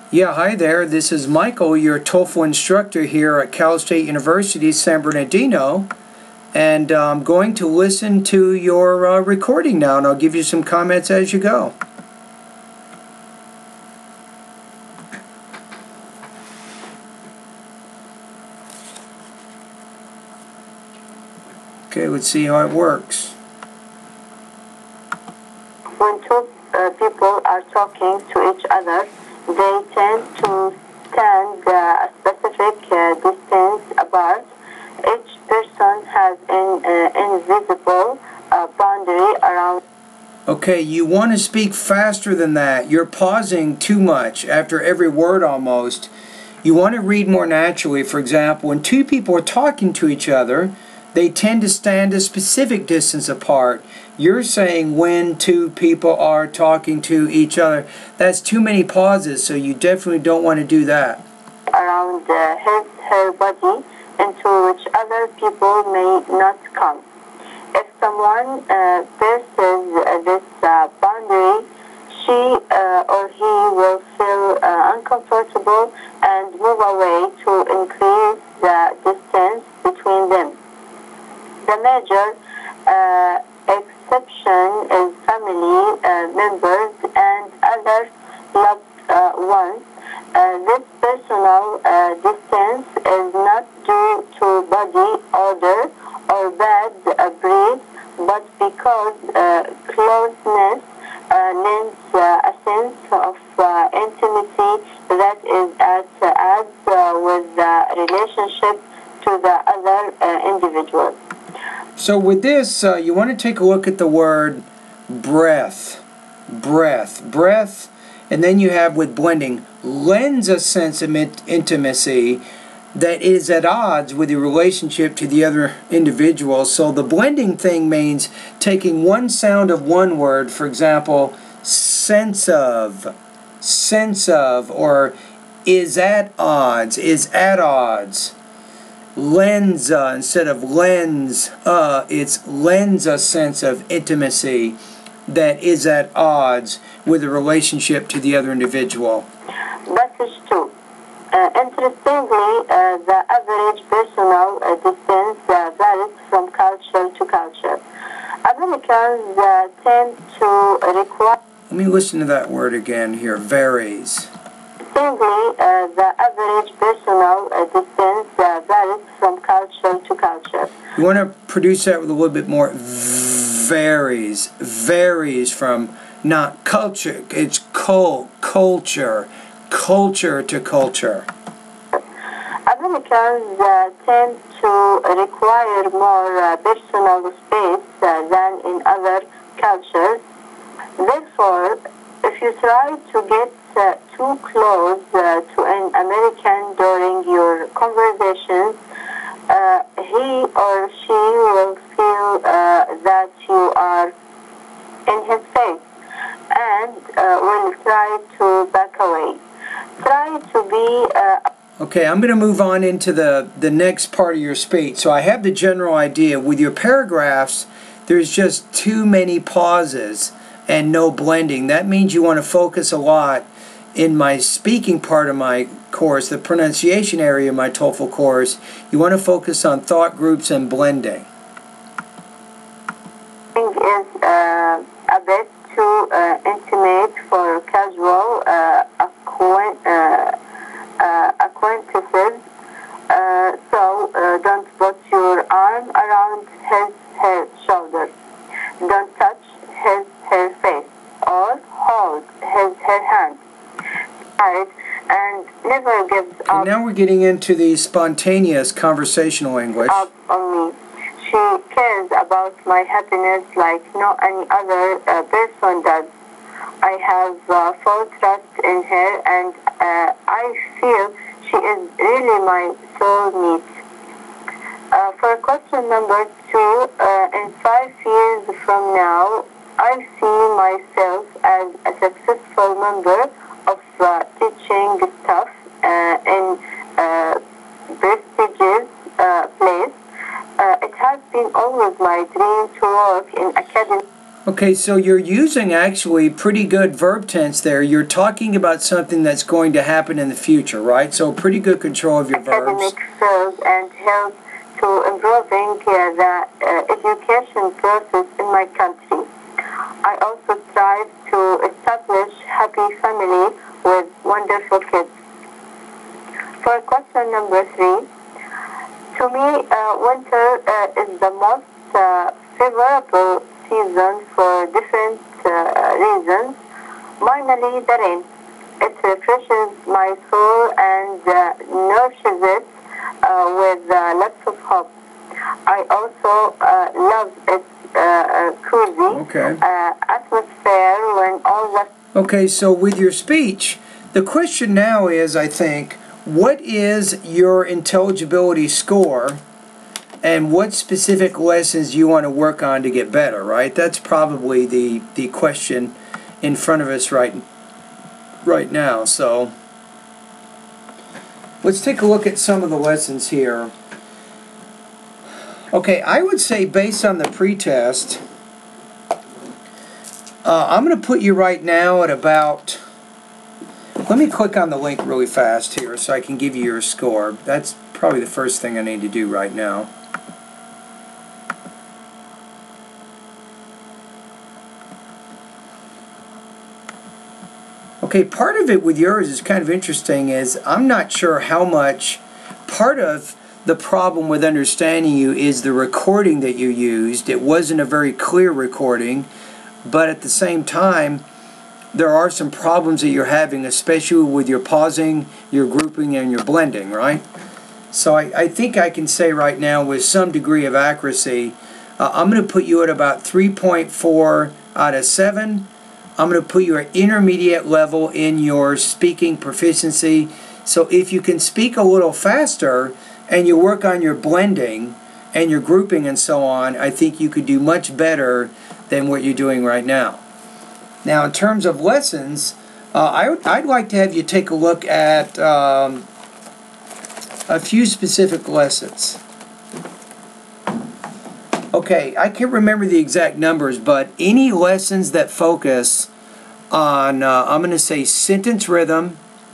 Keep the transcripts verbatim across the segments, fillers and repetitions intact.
Yeah, hi there. This is Michael, your TOEFL instructor here at Cal State University, San Bernardino. And uh, I'm going to listen to your uh, recording now, and I'll give you some comments as you go. Okay, let's see how it works. When two uh, people are talking to each other, they tend to stand uh, a specific uh, distance apart. Each person has an uh, invisible uh, boundary around. Okay, you want to speak faster than that. You're pausing too much after every word almost. You want to read more naturally. For example, when two people are talking to each other, they tend to stand a specific distance apart. You're saying when two people are talking to each other. That's too many pauses, so you definitely don't want to do that. Around uh, his, her body, into which other people may not come. If someone uh, passes uh, this uh, boundary, she uh, or he will feel uh, uncomfortable and move away to increase the distance between them. The major uh, exception is family uh, members and other loved uh, ones. Uh, this personal uh, distance is not due to body odor or bad uh, breed, but because uh, closeness uh, lends uh, a sense of uh, intimacy that is at odds uh, with the relationship to the other uh, individual. So with this, uh, you want to take a look at the word breath, breath, breath, and then you have with blending, lends a sense of intimacy that is at odds with your relationship to the other individual. So the blending thing means taking one sound of one word, for example, sense of, sense of, or is at odds, is at odds. Lends uh, instead of lends, uh, it's lends a sense of intimacy that is at odds with the relationship to the other individual. Message two. Uh, interestingly, uh, the average personal uh, distance uh, varies from culture to culture. Americans uh, tend to require. Let me listen to that word again here. Varies. Interestingly, uh, the average personal uh, distance uh, varies from culture to culture. You want to produce that with a little bit more. Varies. Varies from not culture. It's cult, culture. Culture to culture. Americans uh, tend to require more uh, personal space uh, than in other cultures. Therefore, if you try to get uh, too close uh, to an American during your conversations, uh, he or she will feel uh, that you are in his face and uh, will try to back away. Try to be... Uh, Okay, I'm going to move on into the, the next part of your speech. So I have the general idea. With your paragraphs, there's just too many pauses and no blending. That means you want to focus a lot in my speaking part of my course, the pronunciation area of my TOEFL course. You want to focus on thought groups and blending. Is uh, a bit too uh, intimate for casual uh, acquaint uh, uh, acquaintances, uh, so uh, don't put your arm around his her shoulder. Don't touch his her face or hold his her hand. Right, and never gives up. And now we're getting into the spontaneous conversational English. Up on me. She cares about my happiness like no any other uh, person does. I have uh, full trust in her, and uh, I feel she is really my soulmate. Uh, for question number two, uh, in five years from now, I see myself as a successful member of uh, teaching staff uh, in a prestigious uh, place. Uh, it has been always my dream to work in academy. Okay, so you're using actually pretty good verb tense there. You're talking about something that's going to happen in the future, right? So pretty good control of your verbs. Academic skills and help to improving uh, the uh, education process in my country. I also strive to establish happy family with wonderful kids. For question number three, to me, uh, winter uh, is the most uh, favorable season for different uh, reasons. Mainly the rain. It refreshes my soul and uh, nourishes it uh, with uh, lots of hope. I also uh, love its uh, cozy Okay. uh, atmosphere when all the... Okay, so with your speech, the question now is, I think, what is your intelligibility score and what specific lessons you want to work on to get better, right? That's probably the, the question in front of us right, right now. So let's take a look at some of the lessons here. Okay, I would say based on the pretest, uh, I'm going to put you right now at about... Let me click on the link really fast here so I can give you your score. That's probably the first thing I need to do right now. Okay, part of it with yours is kind of interesting is I'm not sure how much, part of the problem with understanding you is the recording that you used. It wasn't a very clear recording, but at the same time, there are some problems that you're having, especially with your pausing, your grouping, and your blending, right? So I, I think I can say right now with some degree of accuracy, uh, I'm going to put you at about three point four out of seven. I'm going to put you at intermediate level in your speaking proficiency. So if you can speak a little faster and you work on your blending and your grouping and so on, I think you could do much better than what you're doing right now. Now, in terms of lessons, uh, I would, I'd like to have you take a look at um, a few specific lessons. Okay, I can't remember the exact numbers, but any lessons that focus on, uh, I'm going to say sentence rhythm,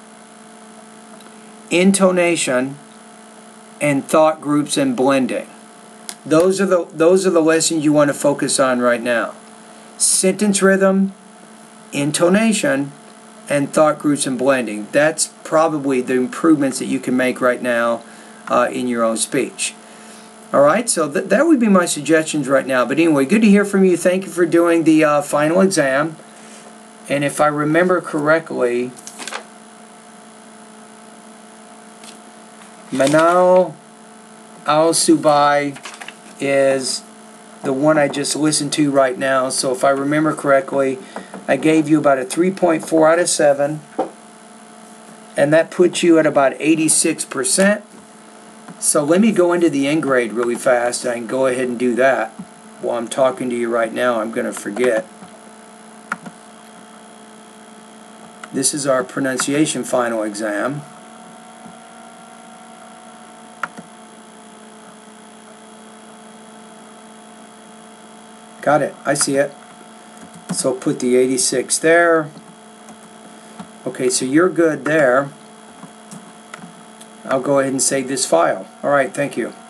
intonation, and thought groups and blending. Those are the those are the lessons you want to focus on right now. Sentence rhythm, intonation, and thought groups and blending. That's probably the improvements that you can make right now uh, in your own speech. Alright, so th that would be my suggestions right now. But anyway, good to hear from you. Thank you for doing the uh, final exam. And if I remember correctly, Manal Al-Subai is the one I just listened to right now. So if I remember correctly, I gave you about a three point four out of seven. And that puts you at about eighty-six percent. So let me go into the end grade really fast. I can go ahead and do that. While I'm talking to you right now, I'm going to forget. This is our pronunciation final exam. Got it. I see it. So put the eighty-six there. Okay, so you're good there. I'll go ahead and save this file. All right, thank you.